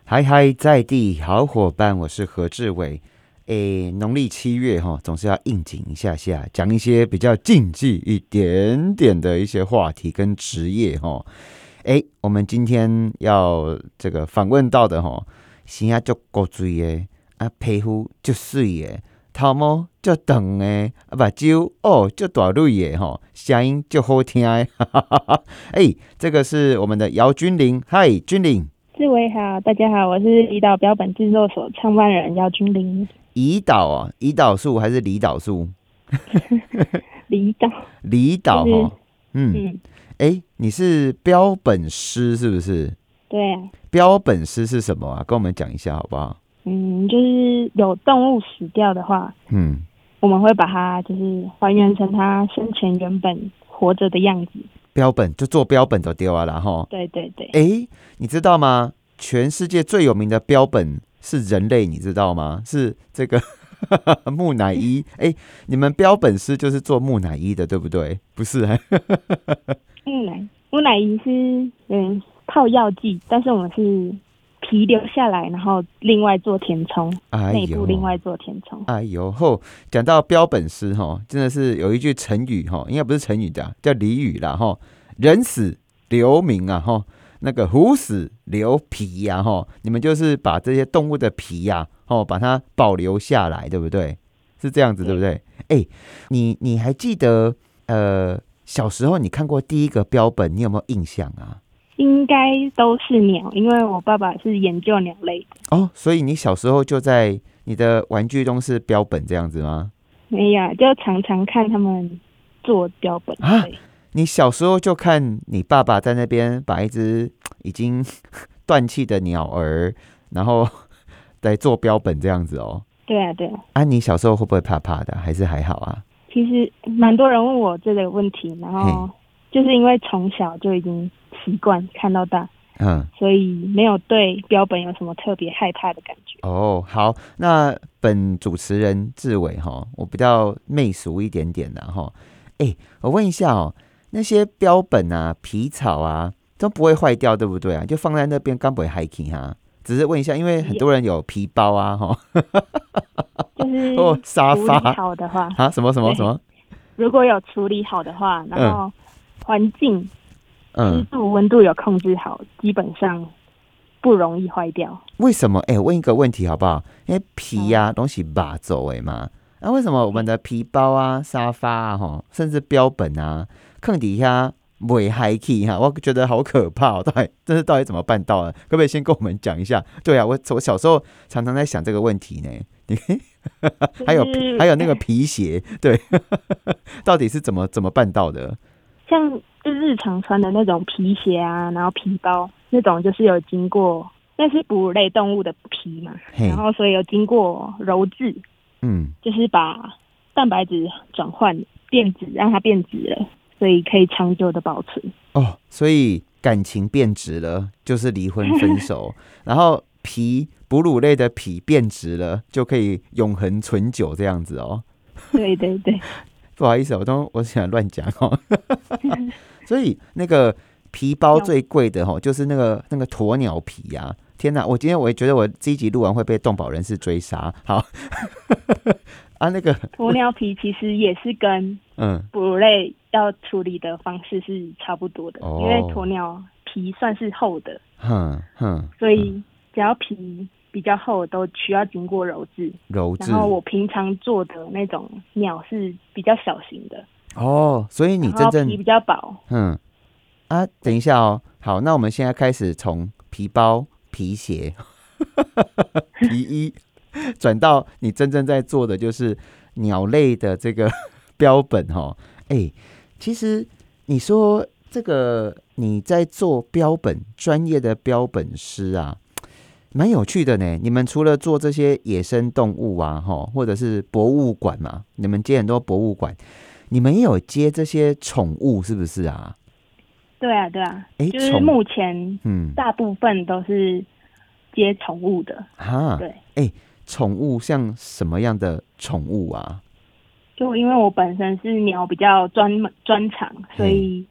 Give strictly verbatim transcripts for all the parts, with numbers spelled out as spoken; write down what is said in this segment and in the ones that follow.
嗨嗨，在地好伙伴，我是何志伟。诶，农历七月哈，总是要应景一下下，讲一些比较竞技一点点的一些话题跟职业哈。诶，我们今天要这个访问到的哈，生啊足古锥的，啊皮肤足水的，头毛足长的，啊目睭哦足大蕊的哈，声音足好听的。诶，这个是我们的姚君玲，嗨，君玲。 志伟好，大家好，我是离岛标本制作所创办人姚君玲。 胰岛啊，胰岛素还是胰岛素？ 离岛胰岛哈、 就是嗯， 嗯， 哎，你是标本师是不是？ 对啊， 标本师是什么啊？跟我们讲一下好不好？ 嗯，就是有动物死掉的话， 嗯， 我们会把它就是还原成它生前原本活着的样子。 标本就做标本就丢啊啦哈。 对对对， 哎，你知道吗？全世界最有名的标本是人类，你知道吗？是这个木乃伊。哎，你们标本师就是做木乃伊的，对不对？不是、啊？ 木乃木乃伊是嗯泡药剂，但是我们是皮留下来，然后另外做填充， 哎内部另呦， 外做填充。 哎呦吼！讲到标本师哈，真的是有一句成语哈，应该不是成语的啊，叫俚语啦哈。人死留名啊哈，那个虎死留皮呀、啊、哈。你们就是把这些动物的皮呀、啊，哦，把它保留下来，对不对？是这样子，对不对？哎，你你还记得呃小时候你看过第一个标本，你有没有印象啊？ 应该都是鸟，因为我爸爸是研究鸟类的。 哦，所以你小时候就在你的玩具中是标本这样子吗？ 没有，就常常看他们做标本。 啊， 对， 你小时候就看你爸爸在那边把一只已经断气的鸟儿，然后来做标本这样子哦。 对啊，对啊。 啊，你小时候会不会怕怕的？还是还好啊？ 其实蛮多人问我这个问题，然嘿， 后就是因为从小就已经习惯看到大， 嗯， 所以没有对标本有什么特别害怕的感觉。 哦，好，那本主持人志伟哈，我比较媚俗一点点的哈。哎，我问一下哦，那些标本啊、皮草啊都不会坏掉，对不对啊？就放在那边，刚不会害气哈。只是问一下，因为很多人有皮包啊，哈， 就是或沙发处理好的话， 啊，什么什么什对， 么， 如果有处理好的话，然嗯后环境湿嗯， 度、温度有控制好，基本上不容易坏掉。 为什么？哎、我问一个问题好不好？因为皮呀、 嗯， 啊、东西把走哎嘛，那、为什么我们的皮包啊、沙发啊、吼，甚至标本啊，坑底下没害气哈？我觉得好可怕、哦，到底这是到底怎么办到的？可不可以先跟我们讲一下？对啊，我我小时候常常在想这个问题呢。你就还有皮， 是还有那个皮鞋，对，到底是怎么怎么办到的？ 像就日常穿的那种皮鞋啊，然后皮包那种，就是有经过，那是哺乳类动物的皮嘛，然嘿， 后所以有经过鞣制， 嗯， 就是把蛋白质转换变质，让它变质了，所以可以长久的保存。 哦，所以感情变质了，就是离婚分手，然后皮哺乳类的皮变质了，就可以永恒存久这样子哦。 对对对， 不好意思，我都我想乱讲哦。所以那个皮包最贵的哦，就是那个那个鸵鸟皮呀、啊。天哪，我今天我也觉得我这一集录完会被动保人士追杀。好啊，那个鸵鸟皮其实也是跟嗯哺乳类要处理的方式是差不多的，因为鸵哦， 鸟皮算是厚的， 哼哼， 所以只要皮比较厚都需要经过鞣制。 鞣制然后我平常做的那种鸟是比较小型的， 哦，所以你然真正后皮比较薄。 嗯啊，等一下哦，好，那我们现在开始从皮包、皮鞋、皮衣转到你真正在做的就是鸟类的这个标本哦。哎，其实你说这个你在做标本，专业的标本师啊，蛮有趣的呢。你们除了做这些野生动物啊，哈，或者是博物馆嘛，你们接很多博物馆，你们也有接这些宠物，是不是啊？ 对啊，对啊， 哎， 就是宠， 目前嗯， 大部分都是接宠物的。 哈， 对， 哎，宠物像什么样的宠物啊？ 就因为我本身是鸟比较专门专长，所嘿， 以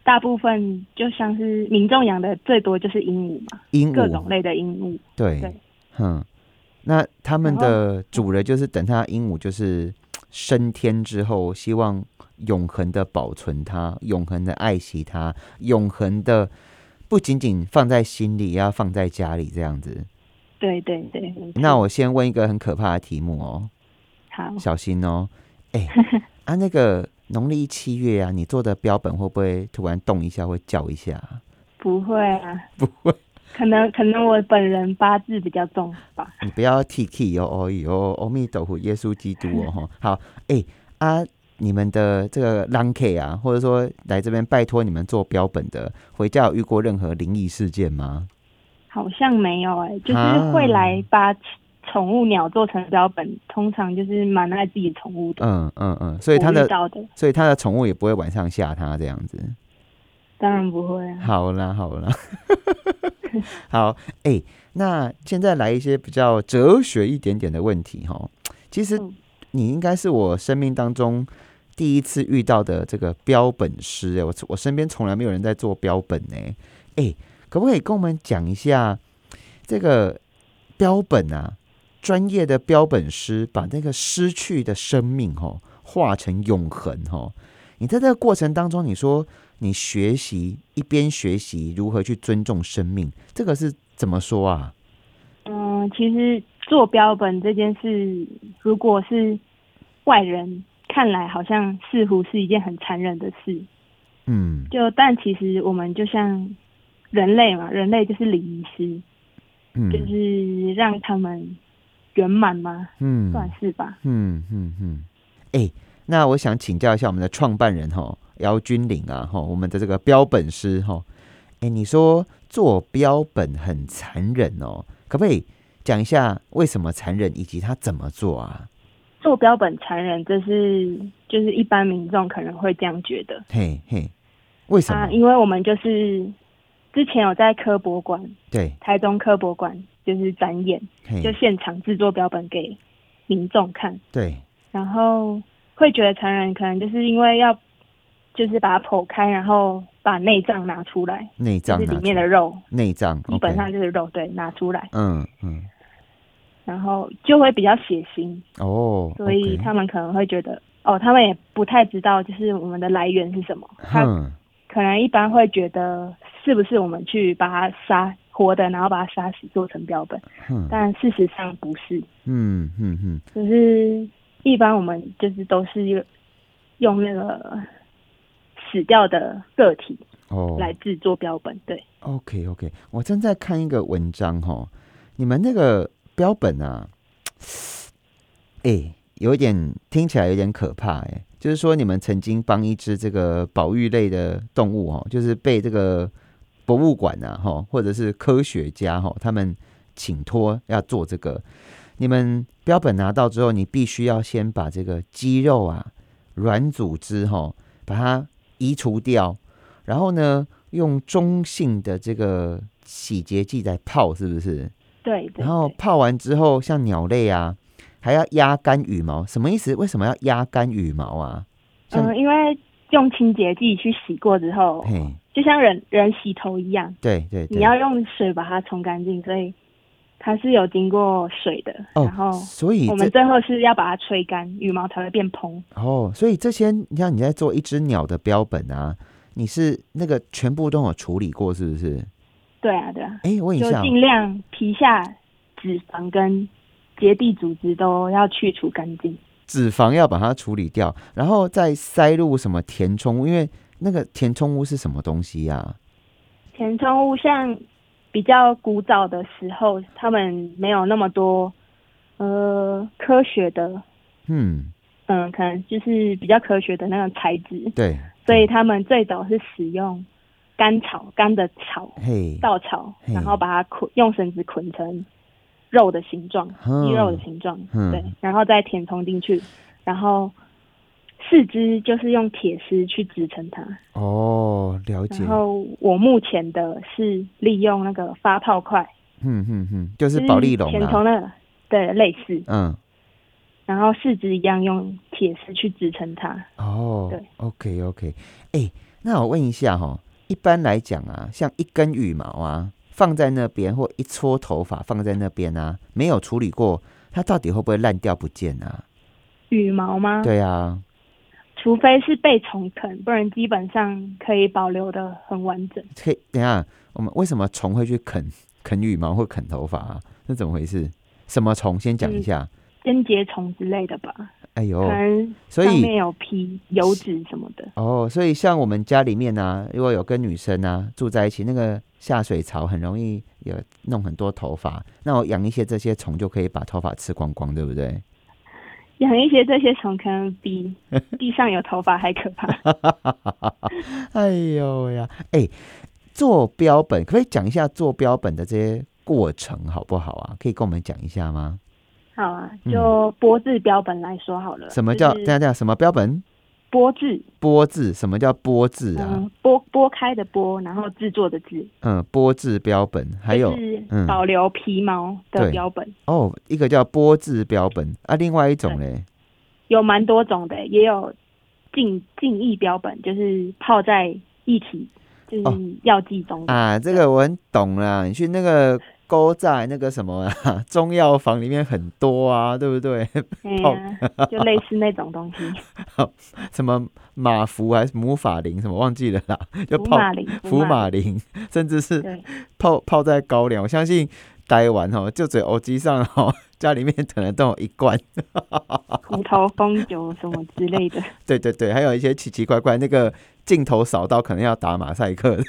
大部分就像是民众养的最多就是鹦鹉嘛， 鹦鹉各种类的鹦鹉。 对， 对， 嗯，那他们然的主人就是等它鹦鹉就是升天之后，希望永恒的保存它，永恒的爱惜它，永恒的不仅仅放在心里，也要放在家里这样子。 对对对。 那我先问一个很可怕的题目哦， 好， 小心哦。哎、啊，那个农历七月啊，你做的标本会不会突然动一下，会叫一下？ 不会啊， 不会， 可能可能我本人八字比较重吧。 你不要 T K 哦哦哟，阿弥陀佛，耶稣基督哦吼。好，哎、啊，你们的这个 L A N K 啊，或者说来这边拜托你们做标本的，回家有遇过任何灵异事件吗？ 好像没有哎、就是会来把宠物鸟做成标本，通常就是蛮爱自己宠物的。 嗯嗯嗯，所以他的我遇到的所以他的宠物也不会晚上吓他这样子。 当然不会啊。 好啦好啦，好，哎、欸，那现在来一些比较哲学一点点的问题哈。其实嗯你应该是我生命当中第一次遇到的这个标本师，我我身边从来没有人在做标本呢。哎、欸，可不可以跟我们讲一下这个标本啊？专业的标本师把那个失去的生命吼化成永恒吼。你在这个过程当中，你说你学习一边学习如何去尊重生命，这个是怎么说啊？ 嗯，其实做标本这件事，如果是外人看来，好像似乎是一件很残忍的事。 嗯， 就但其实我们就像人类嘛，人类就是礼仪师， 嗯， 就是让他们圆满吗？ 嗯， 算是吧。 嗯嗯嗯。哎、欸，那我想请教一下我们的创办人哈，姚君玲啊哈，我们的这个标本师哈。哎、欸，你说做标本很残忍哦，可不可以讲一下为什么残忍，以及他怎么做啊？ 做标本残忍，这是就是一般民众可能会这样觉得。 嘿嘿，为什么？ 啊，因为我们就是之前有在科博馆， 对， 台中科博馆就是展演，就现场制作标本给民众看。 对， 然后会觉得残忍，可能就是因为要就是把它剖开，然后把内脏拿出来， 内脏就是里面的肉， 内脏基本上就是肉，对，拿出来。 嗯嗯。 然后就会比较血腥哦， 所以他们可能会觉得，哦，他们也不太知道就是我们的来源是什么。他可能一般会觉得是不是我们去把它杀活的，然后把它杀死做成标本，但事实上不是。 嗯嗯嗯， 就是一般我们就是都是用那个死掉的个体来制作标本。对 ，OK OK， 我正在看一个文章哈，你们那个标本啊，哎、欸，有一点听起来有点可怕哎、欸，就是说你们曾经帮一只这个保育类的动物哦，就是被这个博物馆啊哈，或者是科学家哈，他们请托要做这个。你们标本拿到之后，你必须要先把这个肌肉啊、软组织哈，把它移除掉，然后呢，用中性的这个洗洁剂来泡，是不是？ 对, 对, 对。 然后泡完之后，像鸟类啊，还要压干羽毛，什么意思？为什么要压干羽毛啊？ 嗯、呃，因为用清洁剂去洗过之后，就像人人洗头一样， 对对对， 你要用水把它冲干净，所以它是有经过水的。 哦， 然后所以我们最后是要把它吹干，羽毛才会变蓬。 哦，所以这些你看你在做一只鸟的标本啊，你是那个全部都有处理过，是不是？ 对啊，对啊。 哎，问一下、哦， 就尽量皮下脂肪跟结缔组织都要去除干净。 脂肪要把它处理掉，然后再塞入什么填充物？因为那个填充物是什么东西呀、啊？ 填充物像比较古早的时候，他们没有那么多呃科学的，嗯嗯，可能就是比较科学的那种材质。 对， 所以他们最早是使用干草，干的草，稻草，然后把它捆，用绳子捆成肉的形状，肌肉的形状，对，然后再填充进去，然后四肢就是用铁丝去支撑它。 哦，了解。 然后我目前的是利用那个发泡块， 嗯嗯嗯，就是保丽龙啊， 填充的，对，类似， 嗯。 然后四肢一样用铁丝去支撑它。 哦， 对 ，OK OK， 哎、欸，那我问一下哈， 一般来讲啊，像一根羽毛啊放在那边，或一撮头发放在那边啊，没有处理过，它到底会不会烂掉不见啊？ 羽毛吗？ 对啊， 除非是被虫啃，不然基本上可以保留的很完整。 可以，等一下，我们为什么虫会去啃啃羽毛或啃头发啊？是怎么回事？什么虫？先讲一下。 间节虫之类的吧。 哎呦， 可能上面有皮、油脂什么的。 哦，所以像我们家里面啊，如果有跟女生啊住在一起，那个下水槽很容易有弄很多头发，那我养一些这些虫就可以把头发吃光光，对不对？ 养一些这些虫可能比地上有头发还可怕。 哎呦呀，哎，做标本可不可以讲一下做标本的这些过程好不好啊？可以跟我们讲一下吗？ 好啊，就剥制标本来说好了。 嗯、什么叫？等一下等一下，什么标本？ 剥制。 剥制，什么叫剥制啊？ 嗯，剥剥开的剥，然后制作的制。 嗯，剥制标本，还有、 就是保留皮毛的标本。 哦，一个叫剥制标本啊，另外一种嘞， 有蛮多种的，也有浸浸液标本，就是泡在液体，就是药剂中的、 哦、啊。这个我很懂啦，你去那个勾在那个什么、啊、中药房里面很多啊，对不对？ 嗯、啊，就类似那种东西。 什么马福还是母法林什么忘记了啦，就泡福马林， 福马林，甚至是泡泡在高粱。我相信台湾哦，就嘴欧机上哦，家里面可能都有一罐虎头蜂酒什么之类的。 对对对，还有一些奇奇怪怪，那个镜头扫到可能要打马赛克的。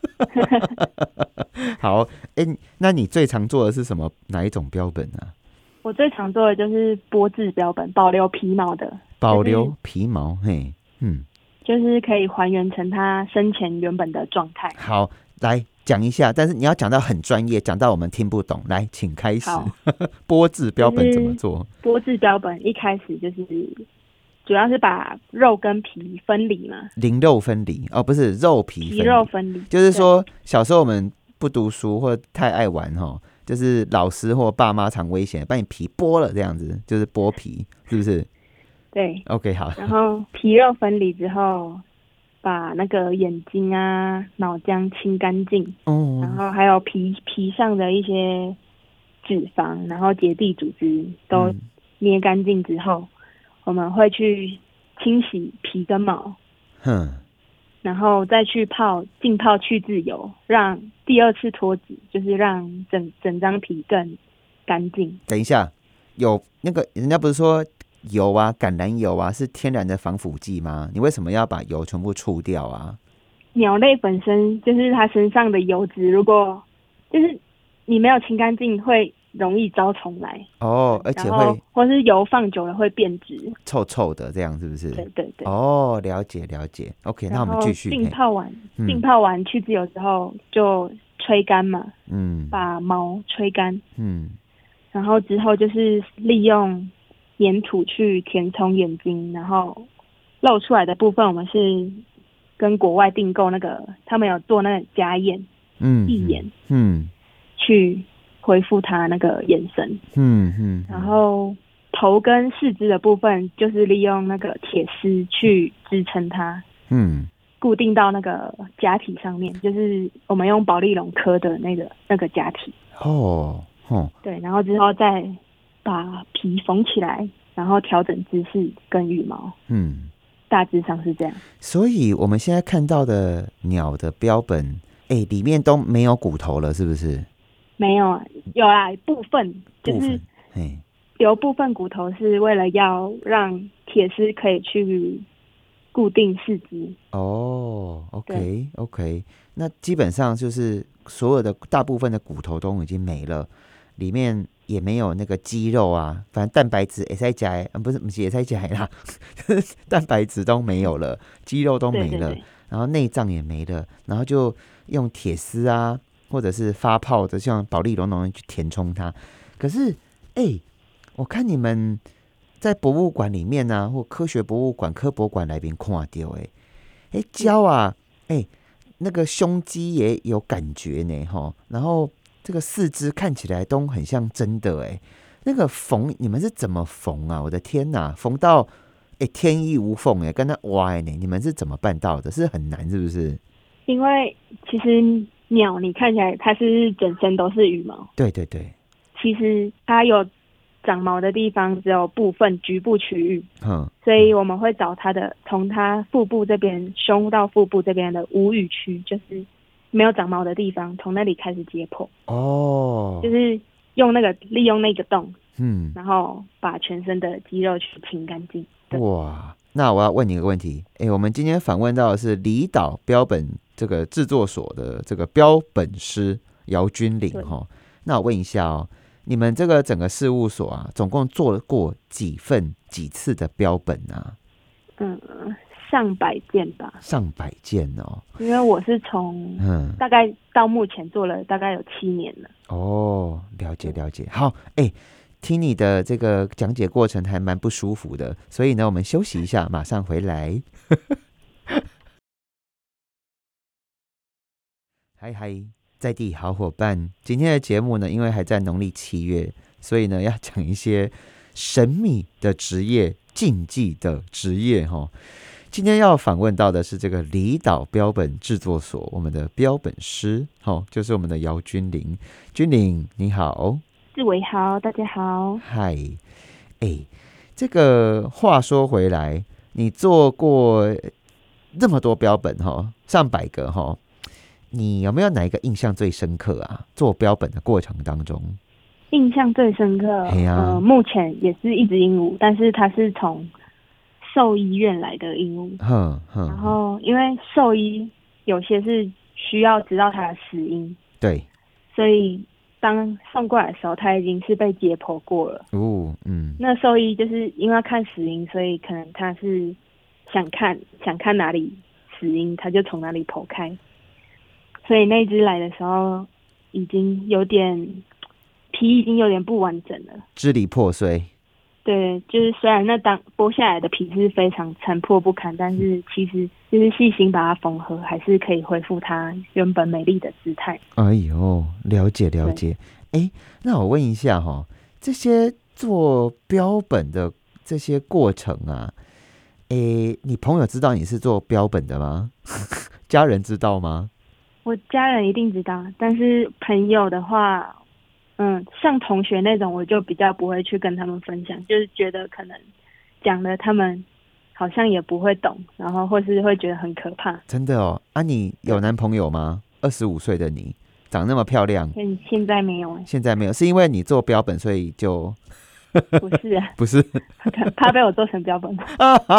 好，哎，那你最常做的是什么？哪一种标本啊？ 我最常做的就是剥制标本，保留皮毛的。 保留皮毛，就是、嘿，嗯， 就是可以还原成它生前原本的状态。 好，来讲一下，但是你要讲到很专业，讲到我们听不懂。来，请开始。剥制标本怎么做？ 剥制标本一开始就是主要是把肉跟皮分离嘛， 灵肉分离哦，不是肉皮分离， 皮肉分离， 就是说小时候我们不读书或太爱玩哦，就是老师或爸妈常危险，把你皮剥了这样子，就是剥皮，是不是？ 对 ，OK 好。 然后皮肉分离之后，把那个眼睛啊、脑浆清干净，嗯，然后还有皮皮上的一些脂肪，然后结缔组织都捏干净之后。嗯，我们会去清洗皮跟毛，嗯，然后再去泡浸泡去渍油，让第二次脱脂，就是让整整张皮更干净。 等一下，有那个人家不是说油啊、橄榄油啊是天然的防腐剂吗？你为什么要把油全部除掉啊？ 鸟类本身就是它身上的油脂，如果就是你没有清干净，会容易招虫来哦，而且会或是油放久了会变质， 臭臭的，这样是不是？ 对对对。 哦，了解了解。OK， 那我们继续。 浸泡完，浸泡完去渍油之后就吹干嘛，嗯，把毛吹干，嗯，然后之后就是利用粘土去填充眼睛，然后露出来的部分我们是跟国外订购那个，他们有做那个假眼，嗯，义眼，嗯，去恢复它那个眼神，嗯嗯，然后头跟四肢的部分就是利用那个铁丝去支撑它，嗯，固定到那个假体上面，就是我们用保丽龙刻的那个那个假体。哦哦，对，然后之后再把皮缝起来，然后调整姿势跟羽毛，嗯，大致上是这样。 所以我们现在看到的鸟的标本，哎，里面都没有骨头了，是不是？ 没有啊，有啦，部分就是留部分骨头，是为了要让铁丝可以去固定四肢。哦 ，OK OK， 那基本上就是所有的大部分的骨头都已经没了，里面也没有那个肌肉啊，反正蛋白质也在加，不是不是也在加啦，蛋白质都没有了，肌肉都没了，对对对，然后内脏也没了，然后就用铁丝啊。或者是发泡的，像保丽龙那种去填充它。可是，哎、欸，我看你们在博物馆里面啊，或科学博物馆、科博馆那边看到，哎，哎，胶啊，哎、欸，那个胸肌也有感觉呢，哈。然后这个四肢看起来都很像真的，哎，那个缝你们是怎么缝啊？我的天哪，缝到哎、欸、天衣无缝哎，跟那歪呢，你们是怎么办到的？是很难是不是？ 因为其实鸟你看起来它是整身都是羽毛， 对对对， 其实它有长毛的地方只有部分局部区域，嗯，所以我们会找它的从它腹部这边胸到腹部这边的无羽区，就是没有长毛的地方，从那里开始解剖。哦，就是用那个利用那个洞，嗯，然后把全身的肌肉去清干净。 哇，那我要问你一个问题，哎，我们今天访问到的是离岛标本这个制作所的这个标本师姚君玲哈。那我问一下哦，你们这个整个事务所啊，总共做过几份几次的标本啊？ 嗯，上百件吧。 上百件哦。 因为我是从嗯，大概到目前做了大概有七年了。 哦，了解了解。好，哎。听你的这个讲解过程还蛮不舒服的，所以呢，我们休息一下，马上回来。嗨嗨，在地好伙伴，今天的节目呢，因为还在农历七月，所以呢，要讲一些神秘的职业、禁忌的职业哈。今天要访问到的是这个离岛标本制作所，我们的标本师，哈，就是我们的姚君玲。君玲，你好。 志伟好，大家好。 嗨，哎，这个话说回来，你做过那么多标本哈，上百个哈，你有没有哪一个印象最深刻啊？做标本的过程当中， 印象最深刻，啊、呃，目前也是一只鹦鹉，但是它是从兽医院来的鹦鹉。哼哼。然后因为兽医有些是需要知道它的死因， 对， 所以。当送过来的时候，它已经是被解剖过了。哦，嗯。那兽医就是因为要看死因，所以可能他是想看想看哪里死因，他就从哪里剖开。所以那只来的时候，已经有点皮已经有点不完整了， 支离破碎。 对，就是虽然那当剥下来的皮是非常残破不堪，但是其实就是细心把它缝合，还是可以恢复它原本美丽的姿态。 哎呦，了解了解。哎，那我问一下哈、哦，这些做标本的这些过程啊，哎，你朋友知道你是做标本的吗？家人知道吗？ 我家人一定知道，但是朋友的话。嗯，像同学那种，我就比较不会去跟他们分享，就是觉得可能讲了他们好像也不会懂，然后或是会觉得很可怕。 真的哦？啊，你有男朋友吗？二十五岁的你，长那么漂亮。 现现在没有。 现在没有，是因为你做标本，所以就不是、啊， 不是， 怕被我做成标本。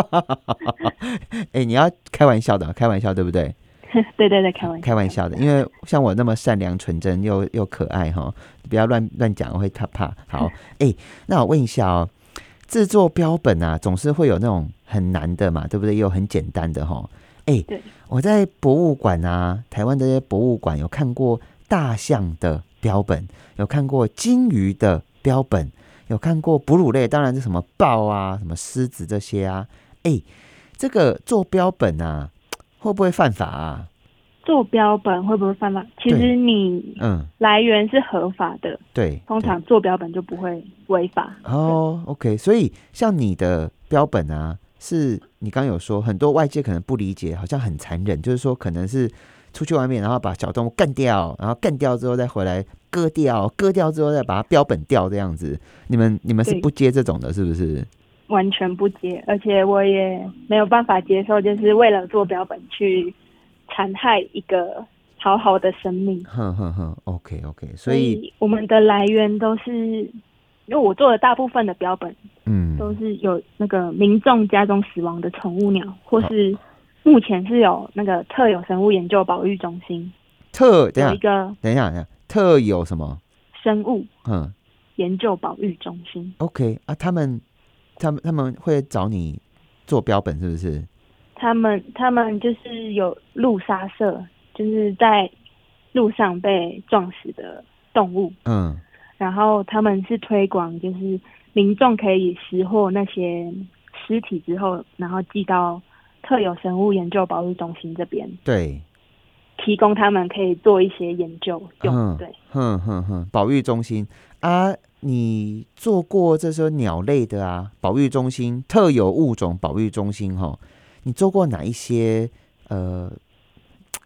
哎、欸，你要开玩笑的，开玩笑对不对？ 对对对，开玩笑， 开玩笑的，因为像我那么善良、纯真又又可爱哈，不要乱乱讲，我会怕怕。好，哎、欸，那我问一下哦，制作标本啊，总是会有那种很难的嘛，对不对？也有很简单的哈。哎、欸，我在博物馆啊，台湾这些博物馆有看过大象的标本，有看过金鱼的标本，有看过哺乳类，当然是什么豹啊、什么狮子这些啊。哎、欸，这个做标本啊。会不会犯法啊？ 做标本会不会犯法？其实你嗯来源是合法的， 对， 通常做标本就不会违法。 哦 ，OK， 所以像你的标本啊，是你刚有说很多外界可能不理解，好像很残忍，就是说可能是出去外面，然后把小动物干掉，然后干掉之后再回来割掉，割掉之后再把它标本掉这样子。你们你们是不接这种的，是不是？ 完全不接，而且我也没有办法接受，就是为了做标本去残害一个好好的生命。 哼哼哼 ，OK OK， 所以, 所以我们的来源都是，因为我做的大部分的标本，嗯，都是有那个民众家中死亡的宠物鸟，或是目前是有那个特有生物研究保育中心。 特等一下， 有一个等一下，等一下，特有什么生物？嗯，研究保育中心。 OK 啊，他们。他们他们会找你做标本，是不是？ 他们他们就是有路杀社，就是在路上被撞死的动物。嗯，然后他们是推广，就是民众可以拾获那些尸体之后，然后寄到特有生物研究保育中心这边。 对， 提供他们可以做一些研究用。嗯、对， 哼哼哼，保育中心啊。你做过这些鸟类的啊，保育中心特有物种保育中心哈，你做过哪一些呃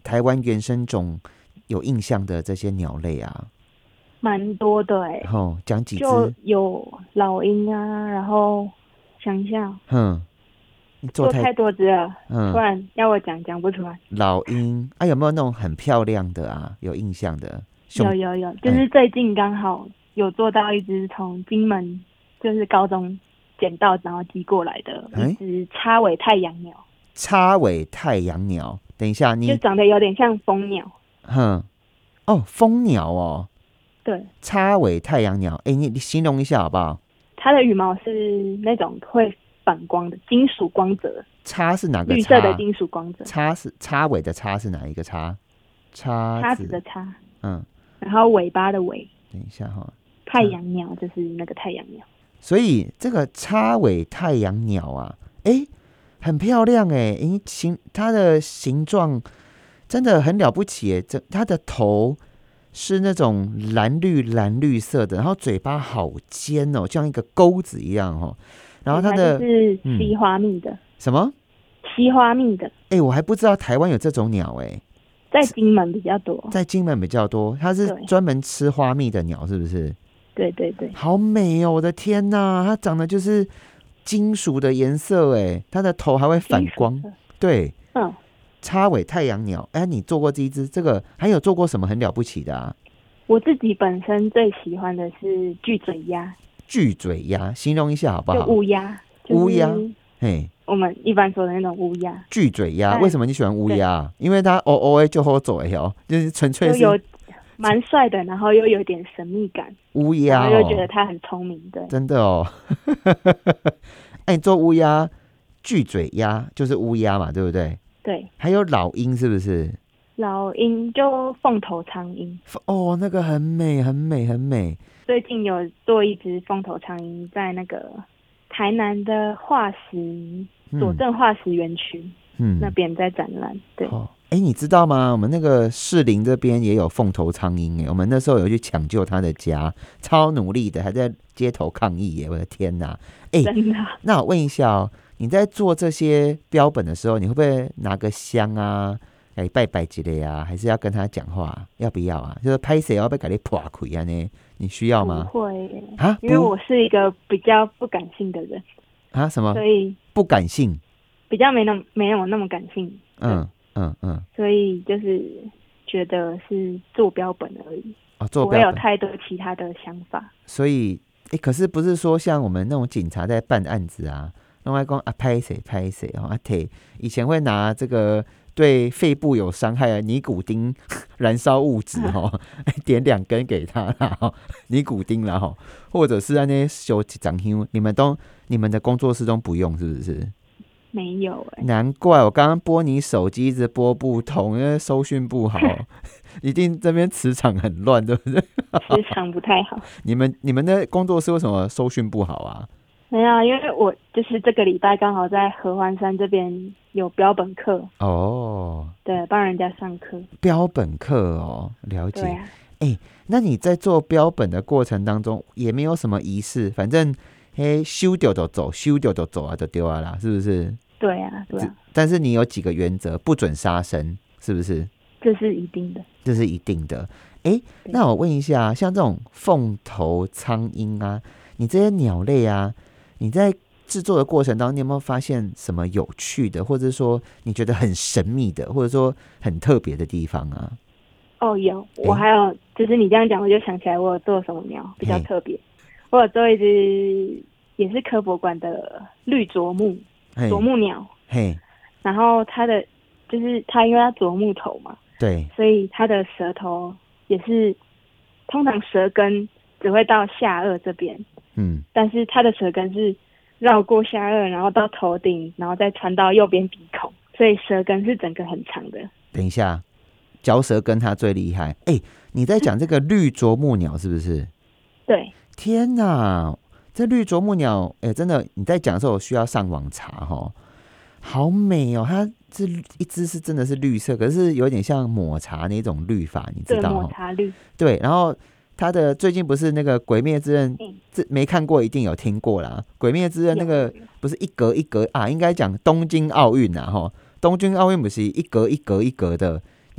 台湾原生种有印象的这些鸟类啊？ 蛮多的哎、欸。 哦，讲几只？ 就有老鹰啊，然后想一下， 嗯，你做太就太多只了， 嗯， 突然要我讲讲不出来。 老鹰啊，有没有那种很漂亮的啊？有印象的？ 有有有，就是最近刚好有做到一只从金门，就是高中捡到然后寄过来的一只叉尾太阳鸟。 叉尾太阳鸟，等一下，你就长得有点像蜂鸟。 哼，哦，蜂鸟哦。 对， 叉尾太阳鸟，哎、欸，你你形容一下好不好？ 它的羽毛是那种会反光的金属光泽。 叉是哪个叉？ 绿色的金属光泽。 叉是叉尾的叉是哪一个叉？叉叉子的叉。 嗯。 然后尾巴的尾。 等一下哈。 太阳鸟就是那个太阳鸟。 所以这个叉尾太阳鸟啊，哎、欸，很漂亮哎、欸，形它的形状真的很了不起哎、欸，它的头是那种蓝绿蓝绿色的，然后嘴巴好尖哦，像一个钩子一样哦。然后它的它是西花蜜的、嗯。 什么？ 西花蜜的。 哎、欸，我还不知道台湾有这种鸟哎、欸， 在金门比较多。 在金门比较多，它是专门吃花蜜的鸟，是不是？ 对对对。 好美哦！我的天哪，它长得就是金属的颜色哎，它的头还会反光。对， 嗯。 叉尾太阳鸟，哎，你做过这一只？这个还有做过什么很了不起的啊？ 我自己本身最喜欢的是巨嘴鸭。 巨嘴鸭，形容一下好不好？ 就乌鸦。 乌鸦，嘿， 我们一般说的那种乌鸦。 巨嘴鸭，为什么你喜欢乌鸦？因为它哦哦就好走哎哦，就是纯粹是有蛮帅的，然后又有点神秘感。 乌鸦、哦， 然后又觉得它很聪明，对， 真的哦。哎，你做乌鸦，巨嘴鸭就是乌鸦嘛，对不对？ 对。 还有老鹰是不是？ 老鹰就凤头苍鹰。 哦，那个很美，很美，很美。 最近有做一只凤头苍鹰，在那个台南的化石左镇化石园区，嗯，那边在展览。对。哦， 哎，你知道吗？我们那个士林这边也有凤头苍鹰，哎，我们那时候有去抢救他的家，超努力的，还在街头抗议耶！我的天哪，哎， 真的。 那我问一下哦，你在做这些标本的时候，你会不会拿个香啊，哎，拜拜之类啊，还是要跟他讲话？要不要啊？就是拍谁要被给你破开啊呢？你需要吗？ 不会啊， 因为我是一个比较不感性的人啊，什么？ 所以不感性， 比较没那么没有那么感性。 嗯。嗯嗯， 所以就是觉得是做标本而已， 哦，做标本不会有太多其他的想法。 所以，哎，可是不是说像我们那种警察在办案子啊，另外讲啊拍谁拍谁哦，啊对，以前会拿这个对肺部有伤害的尼古丁燃烧物质哦，点两根给他啦，哦，尼古丁啦哈，或者是那些修几张香，你们都你们的工作室都不用是不是？ 没有哎，欸， 难怪我刚刚拨你手机一直拨不通，因为收讯不好，一定这边磁场很乱，对不对？ 磁场不太好。 你们你们的工作室为什么收讯不好啊？ 没有，因为我就是这个礼拜刚好在合欢山这边有标本课哦，对，帮人家上课。标本课哦，了解。 对啊， 欸，那你在做标本的过程当中也没有什么仪式，反正嘿修掉就走，修掉就走啊，就丢啊啦，是不是？ 对啊，对啊。 但是你有几个原则，不准杀生，是不是？ 这是一定的， 这是一定的。哎，那我问一下，像这种凤头苍鹰啊，你这些鸟类啊，你在制作的过程当中，你有没有发现什么有趣的，或者说你觉得很神秘的，或者说很特别的地方啊？ 哦，有，我还有，就是你这样讲，我就想起来我有做什么鸟比较特别。我有做一只也是科博馆的绿啄木啄木鸟，嘿，然后它的就是它因为它啄木头嘛， 对， 所以它的舌头也是通常舌根只会到下颚这边，嗯，但是它的舌根是绕过下颚，然后到头顶，然后再传到右边鼻孔，所以舌根是整个很长的。 等一下，嚼舌根它最厉害。哎，你在讲这个绿啄木鸟是不是？ 对。 天哪！这绿啄木鸟，哎，真的，你在讲的时候，我需要上网查哈，好美哦！它这一只是真的是绿色，可是有点像抹茶那种绿法，你知道吗？ 抹茶绿。 对，然后它的最近不是那个《鬼灭之刃》，这没看过一定有听过啦。《鬼灭之刃》那个不是一格一格啊，应该讲东京奥运啊，哈，东京奥运不是一格一格一格的。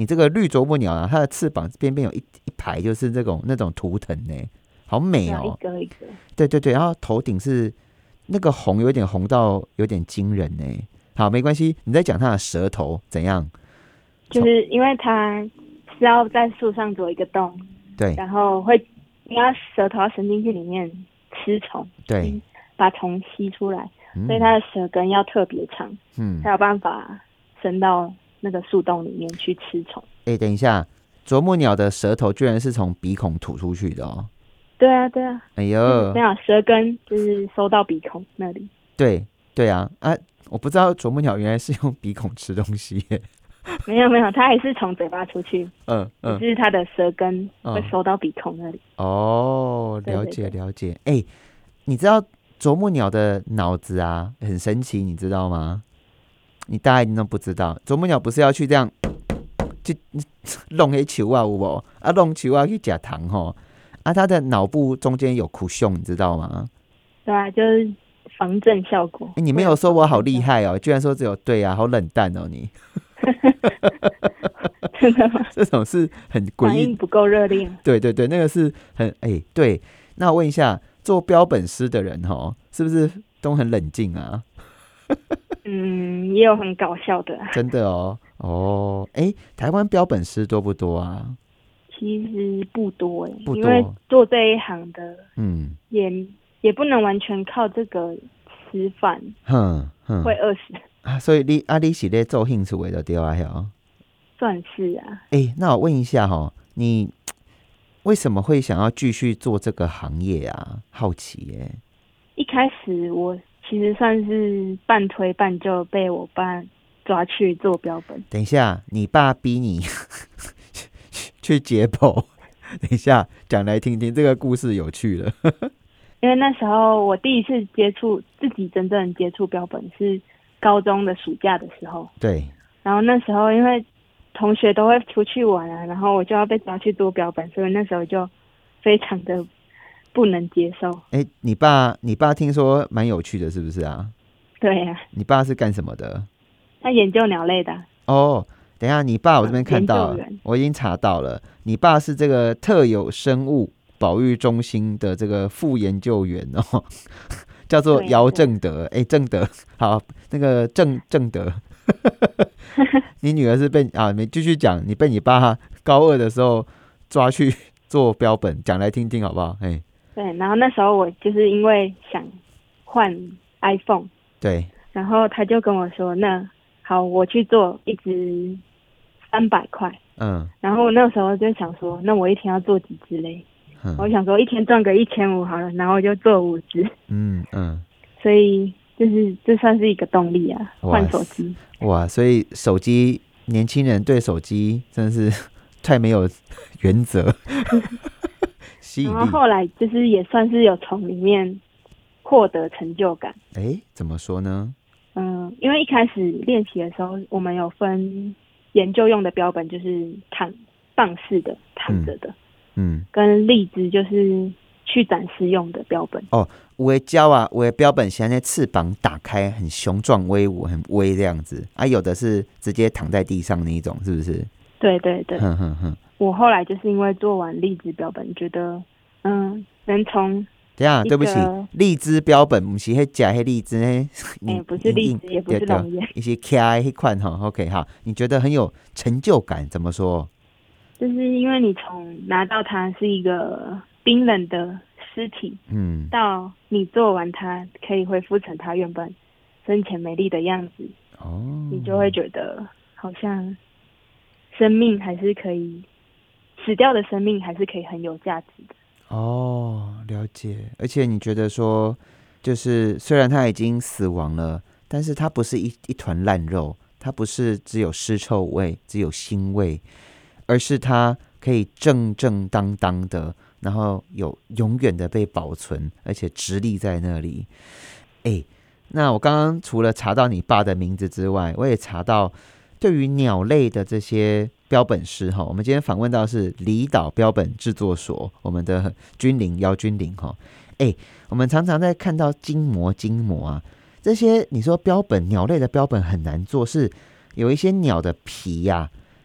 你这个绿啄木鸟啊，它的翅膀边边有一一排就是这种那种图腾呢，好美哦， 一个一个， 对对对，然后头顶是那个红，有点红到有点惊人呢。好，没关系，你在讲它的舌头怎样？ 就是因为它是要在树上做一个洞， 对， 然后会因为它舌头要伸进去里面吃虫， 对， 把虫吸出来，嗯、所以它的舌根要特别长，嗯，才有办法伸到那个树洞里面去吃虫。 哎，等一下，啄木鸟的舌头居然是从鼻孔吐出去的哦。 对啊，对啊。 哎呦， 没有舌根就是收到鼻孔那里。 对对啊啊！我不知道啄木鸟原来是用鼻孔吃东西耶。 没有没有，它还是从嘴巴出去。 嗯嗯， 只是它的舌根会收到鼻孔那里。 嗯、哦，了解了解。哎、欸，你知道啄木鸟的脑子啊很神奇，你知道吗？你大概一定都不知道，啄木鸟不是要去这样去弄黑球啊，有无？啊，弄球啊去吃糖吼。啊，它的脑部中间有窟窿，你知道吗？ 对啊，就是防震效果。 欸、你没有说我好厉害哦，居然说只有对啊，好冷淡哦你。 真的吗？ 这种是很诡异， 反应不够热烈。 对对对，那个是很哎、欸、对。那我问一下，做标本师的人哦，是不是都很冷静啊？ 嗯，也有很搞笑的、啊。 真的哦哦，哎、欸，台湾标本师多不多啊？ 其实不多哎， 不多， 因为做这一行的， 嗯， 也也不能完全靠这个吃饭， 哼哼， 会饿死啊。所以你啊，你是在做兴趣的就对啊，晓。 算是啊。 哎、欸，那我问一下哈、哦，你为什么会想要继续做这个行业啊？好奇耶。 一开始我其实算是半推半就被我爸抓去做标本。 等一下，你爸逼你去解剖？等一下，讲来听听，这个故事有趣了。 因为那时候我第一次接触自己真正接触标本是高中的暑假的时候。 对。 然后那时候因为同学都会出去玩啊，然后我就要被抓去做标本，所以那时候就非常的不能接受。 哎、欸，你爸，你爸听说蛮有趣的，是不是啊？ 对呀、啊。 你爸是干什么的？ 他研究鸟类的、啊。 哦，等一下，你爸我这边看到了、嗯，我已经查到了，你爸是这个特有生物保育中心的这个副研究员哦，叫做姚正德。哎、欸，正德，好，那个正正德。你女儿是被啊，你继续讲，你被你爸高二的时候抓去做标本，讲来听听好不好？哎， 对，然后那时候我就是因为想换 iPhone， 对， 然后他就跟我说，那好，我去做一只三百块，嗯，然后我那时候就想说，那我一天要做几只嘞？嗯、我想说一天赚个一千五好了，然后我就做五只，嗯嗯，所以。就是这算是一个动力啊，换手机哇！所以手机年轻人对手机真的是太没有原则，吸引力。 然后后来就是也算是有从里面获得成就感。 哎，怎么说呢？ 嗯，因为一开始练习的时候，我们有分研究用的标本，就是躺放式的、躺着的，嗯，嗯跟立姿就是去展示用的标本哦。有的鸟啊，有的标本是那翅膀打开，很雄壮威武，很威这样子啊。有的是直接躺在地上那一种，是不是？ 对对对。 哼哼哼。 我后来就是因为做完立姿标本，觉得嗯，能从等一下，对不起，立姿标本不是迄只迄立姿呢？ 哎、欸，不是立姿，也不是龙眼， 一些卡迄款哈。OK， 好，你觉得很有成就感？怎么说？ 就是因为你从拿到它是一个冰冷的尸体，嗯，到你做完它可以恢复成它原本生前美丽的样子，哦，你就会觉得好像生命还是可以，死掉的生命还是可以很有价值的。 哦，了解。而且你觉得说，就是虽然它已经死亡了，但是它不是一一团烂肉，它不是只有尸臭味，只有腥味，而是它可以正正当当的。然后有永远的被保存，而且直立在那里。哎，那我刚刚除了查到你爸的名字之外，我也查到对于鸟类的这些标本师哈，我们今天访问到是离岛标本制作所，我们的君玲姚君玲哈。哎，我们常常在看到筋膜筋膜啊，这些你说标本鸟类的标本很难做，是有一些鸟的皮呀、啊。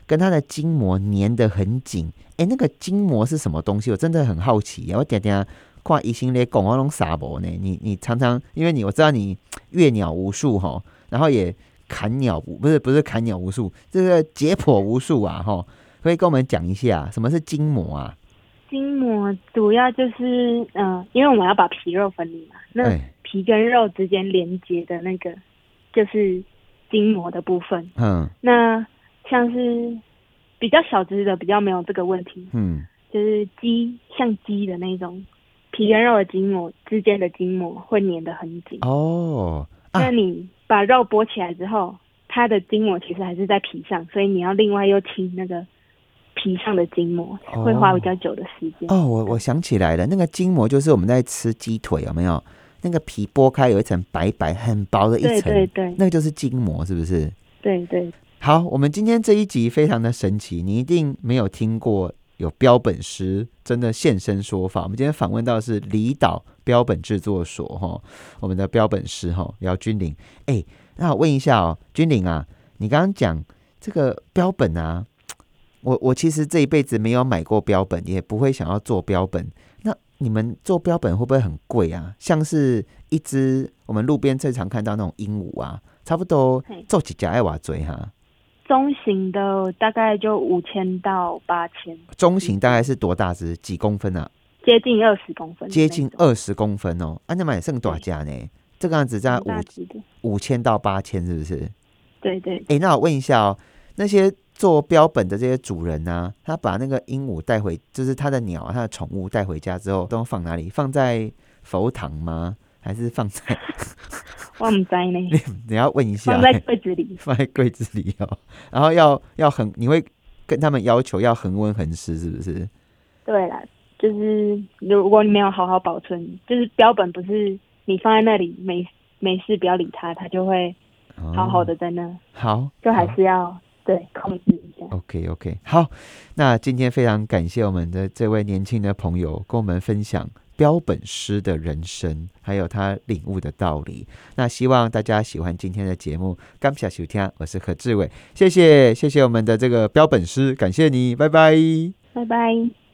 跟它的筋膜粘得很紧。哎，那个筋膜是什么东西？我真的很好奇。我常常看医生在讲，我都傻无呢。你你常常因为你我知道你阅鸟无数哈，然后也砍鸟不是不是砍鸟无数，这个解剖无数啊哈。可以跟我们讲一下什么是筋膜啊？ 筋膜主要就是嗯、呃，因为我们要把皮肉分离嘛，那皮跟肉之间连接的那个就是筋膜的部分。嗯，那像是比较小只的比较没有这个问题。嗯，就是鸡像鸡的那种皮跟肉的筋膜之间的筋膜会粘得很紧。哦，啊、那你把肉剥起来之后，它的筋膜其实还是在皮上，所以你要另外又清那个皮上的筋膜，会花比较久的时间。 哦，我我想起来了，那个筋膜就是我们在吃鸡腿有没有？那个皮剥开有一层白白很薄的一层， 对对对， 那个就是筋膜，是不是？ 对对。 好，我们今天这一集非常的神奇，你一定没有听过有标本师真的现身说法。我们今天访问到的是离岛标本制作所我们的标本师姚君玲。哎，那我问一下哦，君玲啊，你刚刚讲这个标本啊，我我其实这一辈子没有买过标本，也不会想要做标本。那你们做标本会不会很贵啊？像是一只我们路边最常看到那种鹦鹉啊，差不多做几家爱瓦嘴哈。 中型的大概就五千到八千。 中型大概是多大只？几公分啊？ 接近二十公分。 接近二十公分哦，啊，那买剩多少价呢？这个样子在五五千到八千，是不是？ 对对。 哎、欸，那我问一下哦，那些做标本的这些主人啊，他把那个鹦鹉带回，就是他的鸟、他的宠物带回家之后，都放哪里？放在佛堂吗？还是放在？ 我不知道呢。 你你要问一下， 放在柜子里， 放在柜子里哦。然后要要恒，你会跟他们要求要恒温恒湿，是不是？ 对啦，就是如果你没有好好保存，就是标本不是你放在那里没没事，不要理它，它就会好好的在那。哦、 好， 就还是要对控制一下。 OK OK， 好，那今天非常感谢我们的这位年轻的朋友跟我们分享标本师的人生，还有他领悟的道理。那希望大家喜欢今天的节目，感谢收听，我是何志伟，谢谢谢谢我们的这个标本师，感谢你，拜拜， 拜拜。